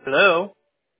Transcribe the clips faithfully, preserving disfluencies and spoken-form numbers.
Hello.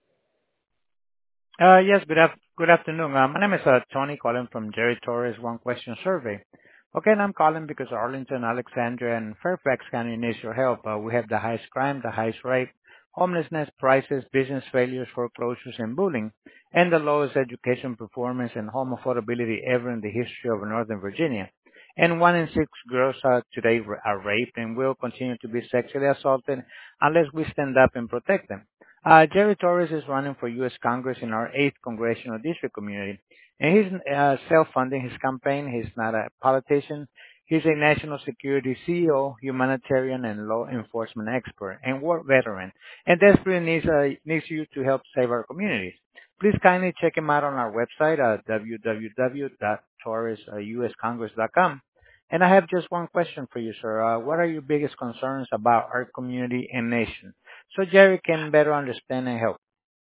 Uh Yes, good af- good afternoon. Uh My name is uh Tony calling from Jerry Torres One Question Survey. Okay, and I'm calling because Arlington, Alexandria, and Fairfax County needs your help. Uh We have the highest crime, the highest rate, homelessness, prices, business failures, foreclosures, and bullying, and the lowest education performance and home affordability ever in the history of Northern Virginia. And one in six girls uh, today ra- are raped and will continue to be sexually assaulted unless we stand up and protect them. Uh, Jerry Torres is running for U S. Congress in our eighth congressional district community, and he's uh, self-funding his campaign. He's not a politician. He's a national security C E O, humanitarian and law enforcement expert, and war veteran, and desperately needs, uh, needs you to help save our communities. Please kindly check him out on our website at w w w dot torres u s congress dot com. And I have just one question for you, sir. Uh, what are your biggest concerns about our community and nation? So Jerry can better understand and help.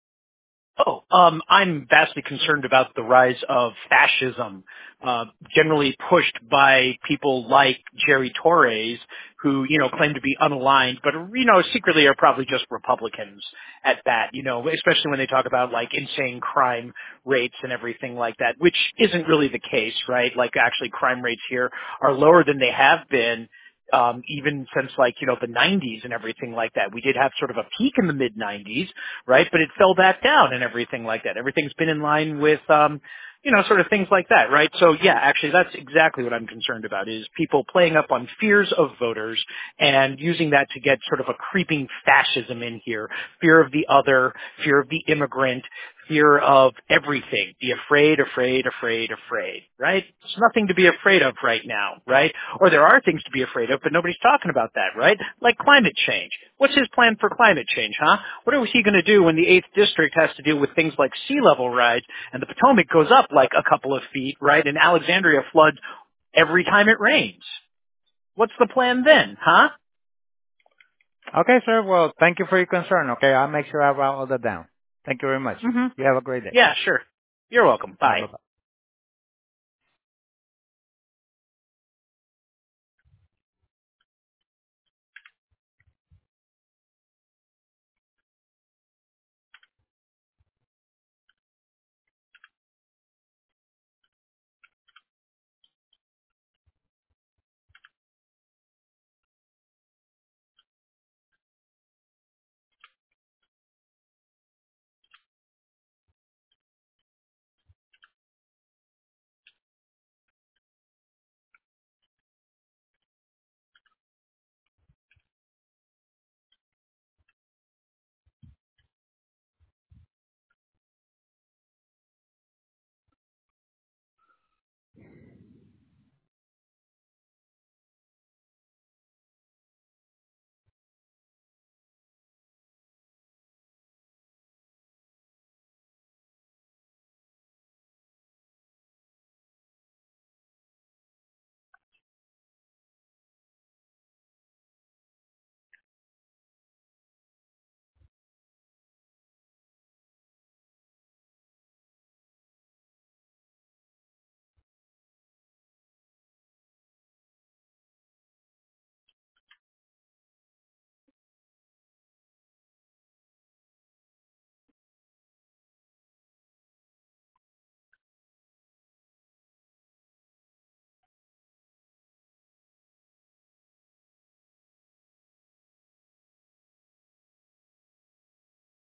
Oh, um, I'm vastly concerned about the rise of fascism, uh, generally pushed by people like Jerry Torres, who, you know, claim to be unaligned, but, you know, secretly are probably just Republicans at that, you know, especially when they talk about, like, insane crime rates and everything like that, which isn't really the case, right? Like, actually, crime rates here are lower than they have been um, even since like, you know, the nineties and everything like that. We did have sort of a peak in the mid nineties, right? But it fell back down and everything like that. Everything's been in line with, um, you know, sort of things like that, right? So yeah, actually that's exactly what I'm concerned about is people playing up on fears of voters and using that to get sort of a creeping fascism in here. Fear of the other, fear of the immigrant, fear of everything. Be afraid, afraid, afraid, afraid, right? There's nothing to be afraid of right now, right? Or there are things to be afraid of, but nobody's talking about that, right? Like climate change. What's his plan for climate change, huh? What is he going to do when the eighth district has to deal with things like sea level rise and the Potomac goes up like a couple of feet, right? And Alexandria floods every time it rains. What's the plan then, huh? Okay, sir. Well, thank you for your concern. Okay, I'll make sure I write all that down. Thank you very much. Mm-hmm. You have a great day. Yeah, sure. You're welcome. All right, Bye. bye-bye.